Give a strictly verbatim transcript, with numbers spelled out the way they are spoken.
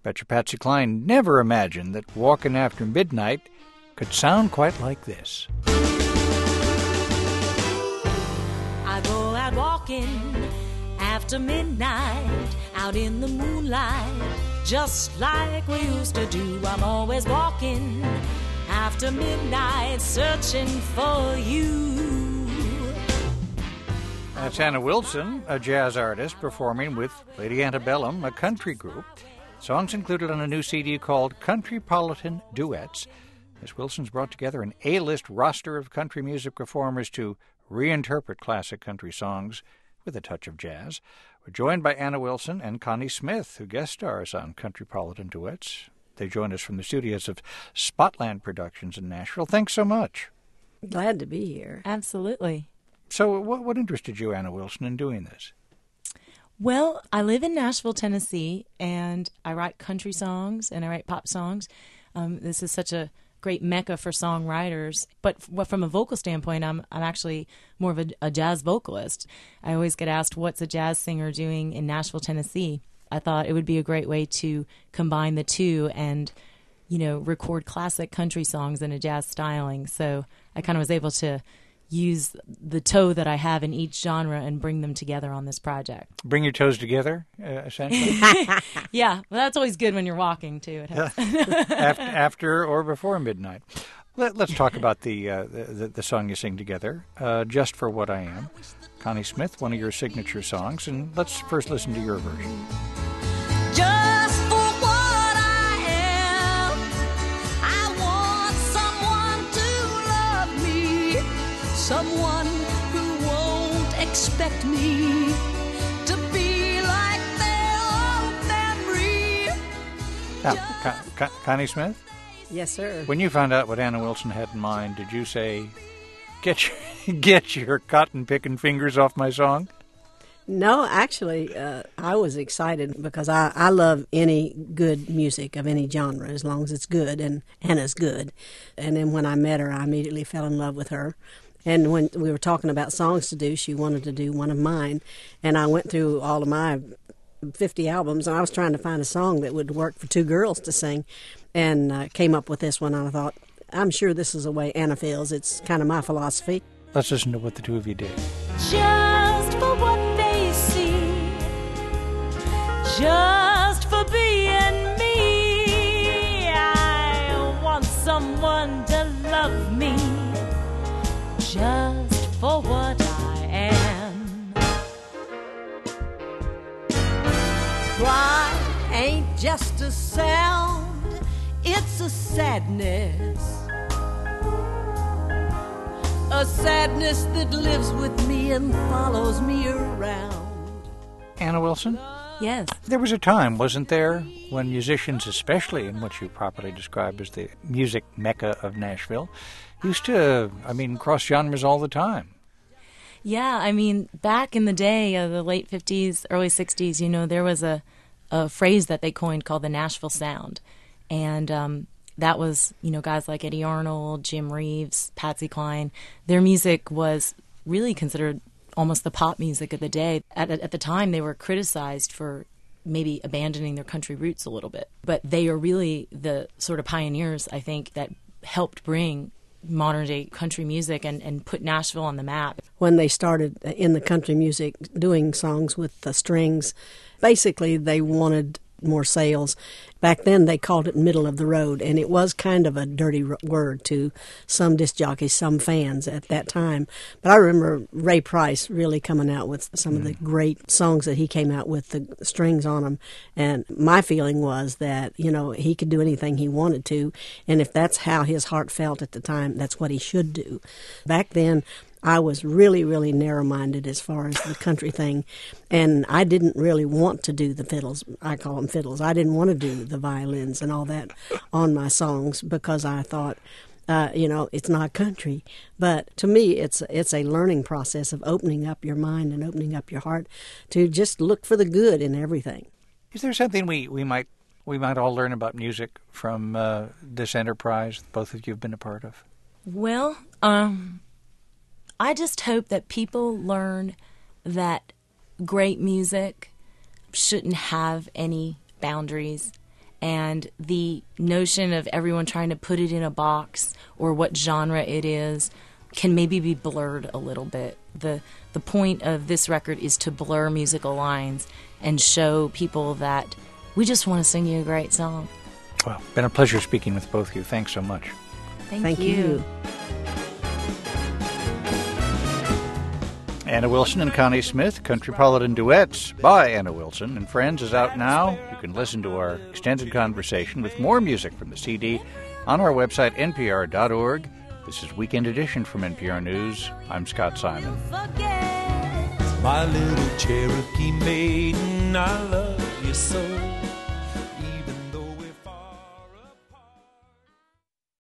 Bet you Patsy Cline never imagined that Walkin' After Midnight could sound quite like this. I go out walking after midnight, out in the moonlight, just like we used to do. I'm always walking after midnight, searching for you. That's Anna Wilson, a jazz artist, performing with Lady Antebellum, a country group. Songs included on a new C D called Countrypolitan Duets. Miss Wilson's brought together an A-list roster of country music performers to reinterpret classic country songs with a touch of jazz. We're joined by Anna Wilson and Connie Smith, who guest stars on Countrypolitan Duets. They joined us from the studios of Spotland Productions in Nashville. Thanks so much. Glad to be here. Absolutely. So what, what interested you, Anna Wilson, in doing this? Well, I live in Nashville, Tennessee, and I write country songs and I write pop songs. Um, this is such a great mecca for songwriters. But f- from a vocal standpoint, I'm I'm actually more of a, a jazz vocalist. I always get asked, what's a jazz singer doing in Nashville, Tennessee? I thought it would be a great way to combine the two and, you know, record classic country songs in a jazz styling. So I kind of was able to use the toe that I have in each genre and bring them together on this project. Bring your toes together, uh, essentially? Yeah, well, that's always good when you're walking, too. It helps. after, after or before midnight. Let, let's talk about the, uh, the the song you sing together, uh, Just for What I Am. Connie Smith, one of your signature songs, and let's first listen to your version. Just for what I am, I want someone to love me, someone who won't expect me to be like their old memory. Now, Con- Con- Connie Smith? Yes, sir. When you found out what Anna Wilson had in mind, did you say, get your, get your cotton-picking fingers off my song? No, actually, uh, I was excited because I, I love any good music of any genre as long as it's good, and Anna's good. And then when I met her, I immediately fell in love with her. And when we were talking about songs to do, she wanted to do one of mine. And I went through all of my fifty albums, and I was trying to find a song that would work for two girls to sing, and uh, came up with this one. And I thought, I'm sure this is the way Anna feels. It's kind of my philosophy. Let's listen to what the two of you did. Just for what they see, just for being me, I want someone to love me, just for what I am. Cry ain't just a sound, it's a sadness. A sadness that lives with me and follows me around. Anna Wilson? Yes. There was a time, wasn't there, when musicians, especially in what you properly described as the music mecca of Nashville, used to, I mean, cross genres all the time. Yeah, I mean, back in the day, uh, the late fifties, early sixties, you know, there was a, a phrase that they coined called the Nashville Sound. And um, that was, you know, guys like Eddie Arnold, Jim Reeves, Patsy Cline. Their music was really considered almost the pop music of the day. At, at the time, they were criticized for maybe abandoning their country roots a little bit. But they are really the sort of pioneers, I think, that helped bring modern-day country music and, and put Nashville on the map. When they started in the country music doing songs with the strings, basically they wanted more sales. Back then they called it middle of the road, and it was kind of a dirty word to some disc jockeys, some fans at that time. But I remember Ray Price really coming out with some mm. of the great songs that he came out with, the strings on them. And my feeling was that, you know, he could do anything he wanted to, and if that's how his heart felt at the time, that's what he should do. Back then, I was really, really narrow-minded as far as the country thing, and I didn't really want to do the fiddles. I call them fiddles. I didn't want to do the violins and all that on my songs because I thought, uh, you know, it's not country. But to me, it's it's a learning process of opening up your mind and opening up your heart to just look for the good in everything. Is there something we, we might we might all learn about music from uh, this enterprise both of you have been a part of? Well, um... I just hope that people learn that great music shouldn't have any boundaries And the notion of everyone trying to put it in a box or what genre it is can maybe be blurred a little bit. The the point of this record is to blur musical lines and show people that we just want to sing you a great song. Well, been a pleasure speaking with both of you. Thanks so much. Thank, Thank you. you. Anna Wilson and Connie Smith, Countrypolitan Duets by Anna Wilson and Friends is out now. You can listen to our extended conversation with more music from the C D on our website, N P R dot org. This is Weekend Edition from N P R News. I'm Scott Simon. My little Cherokee maiden, I love you so.